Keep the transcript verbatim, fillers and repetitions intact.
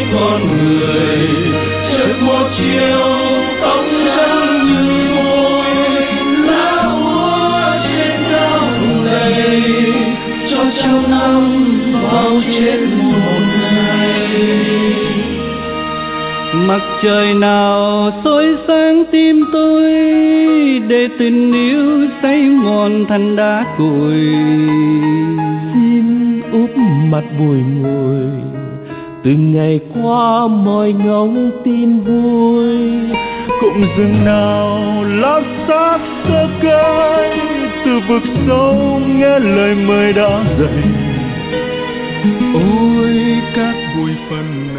con người, chợt một chiều tóc trắng như môi, lá úa trên cao đầy cho trăm năm bao chết một ngày. Mặt trời nào soi sáng tim tôi, để tình yêu xây mòn thành đá cuội. Xin úp mặt bùi ngùi, từng ngày qua mỏi ngóng tin vui. Cụm rừng nào lá xác sơ cây, từ vực sâu nghe lời mời đã dậy. Ôi các bụi phần